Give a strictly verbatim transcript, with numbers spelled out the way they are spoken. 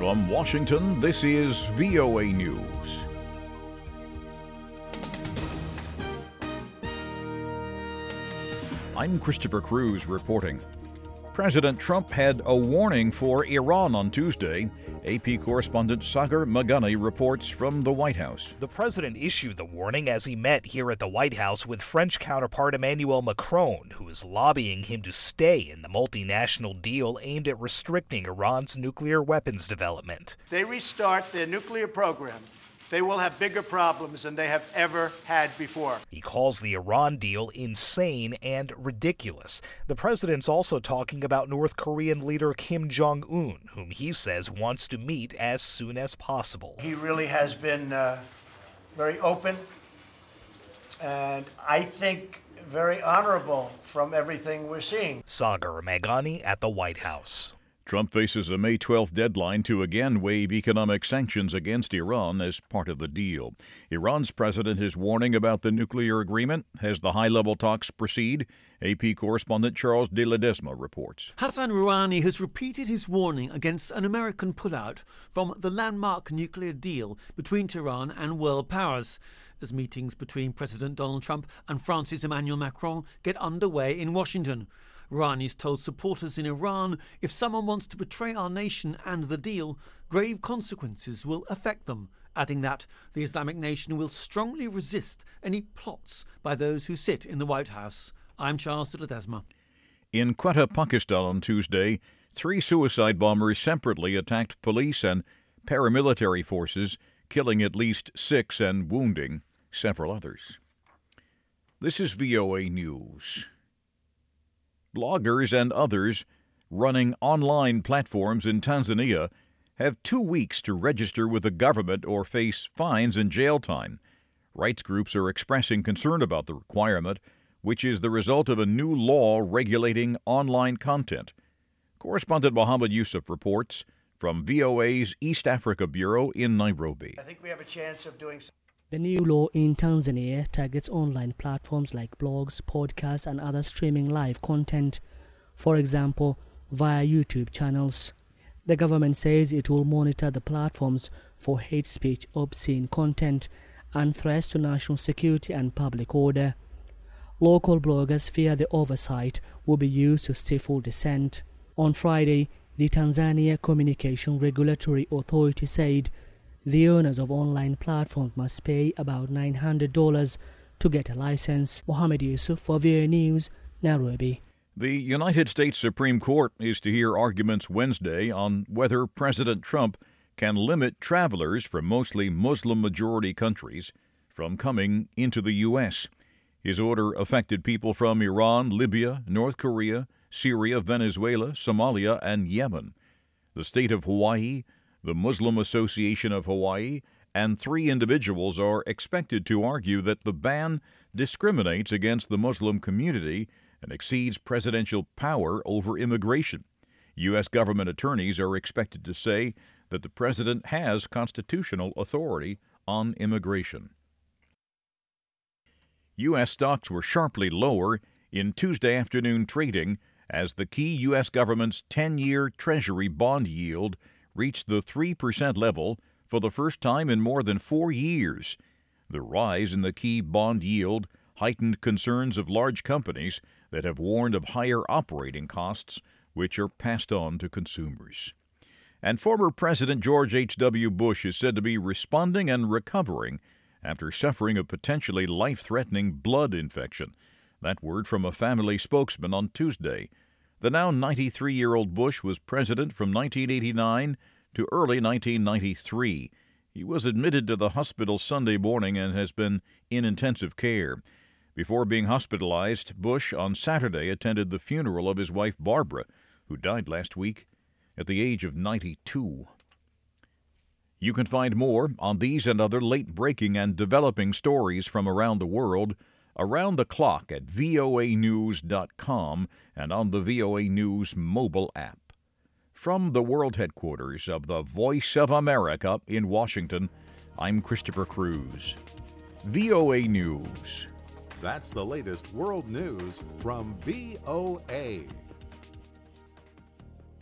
From Washington, this is V O A News. I'm Christopher Cruz reporting. President Trump had a warning for Iran on Tuesday. A P correspondent Sagar Meghani reports from the White House. The president issued the warning as he met here at the White House with French counterpart Emmanuel Macron, who is lobbying him to stay in the multinational deal aimed at restricting Iran's nuclear weapons development. If they restart their nuclear program, they will have bigger problems than they have ever had before. He calls the Iran deal insane and ridiculous. The president's also talking about North Korean leader Kim Jong-un, whom he says wants to meet as soon as possible. He really has been uh, very open and I think very honorable from everything we're seeing. Sagar Meghani at the White House. Trump faces a May twelfth deadline to again waive economic sanctions against Iran as part of the deal. Iran's president is warning about the nuclear agreement as the high-level talks proceed. A P correspondent Charles de Ledesma reports. Hassan Rouhani has repeated his warning against an American pullout from the landmark nuclear deal between Tehran and world powers, as meetings between President Donald Trump and France's Emmanuel Macron get underway in Washington. Rouhani's told supporters in Iran if someone wants to betray our nation and the deal, grave consequences will affect them, adding that the Islamic nation will strongly resist any plots by those who sit in the White House. I'm Charles de Ledesma. In Quetta, Pakistan on Tuesday, three suicide bombers separately attacked police and paramilitary forces, killing at least six and wounding several others. This is V O A News. Bloggers and others running online platforms in Tanzania have two weeks to register with the government or face fines and jail time. Rights groups are expressing concern about the requirement, which is the result of a new law regulating online content. Correspondent Mohammed Yusuf reports from V O A's East Africa Bureau in Nairobi. I think we have a chance of doing something. The new law in Tanzania targets online platforms like blogs, podcasts, and other streaming live content, for example, via YouTube channels. The government says it will monitor the platforms for hate speech, obscene content, and threats to national security and public order. Local bloggers fear the oversight will be used to stifle dissent. On Friday, the Tanzania Communication Regulatory Authority said the owners of online platforms must pay about nine hundred dollars to get a license. Mohammed Yusuf for V O A News, Nairobi. The United States Supreme Court is to hear arguments Wednesday on whether President Trump can limit travelers from mostly Muslim-majority countries from coming into the U S. His order affected people from Iran, Libya, North Korea, Syria, Venezuela, Somalia, and Yemen. The state of Hawaii, the Muslim Association of Hawaii, and three individuals are expected to argue that the ban discriminates against the Muslim community and exceeds presidential power over immigration. U S government attorneys are expected to say that the president has constitutional authority on immigration. U S stocks were sharply lower in Tuesday afternoon trading as the key U S government's ten-year Treasury bond yield reached the three percent level for the first time in more than four years. The rise in the key bond yield heightened concerns of large companies that have warned of higher operating costs, which are passed on to consumers. And former President George H W. Bush is said to be responding and recovering after suffering a potentially life-threatening blood infection. That word from a family spokesman on Tuesday. The now ninety-three-year-old Bush was president from nineteen eighty-nine to early nineteen ninety-three. He was admitted to the hospital Sunday morning and has been in intensive care. Before being hospitalized, Bush on Saturday attended the funeral of his wife Barbara, who died last week at the age of ninety-two. You can find more on these and other late-breaking and developing stories from around the world around the clock at V O A news dot com and on the V O A News mobile app. From the world headquarters of the Voice of America in Washington, I'm Christopher Cruz. V O A News. That's the latest world news from V O A.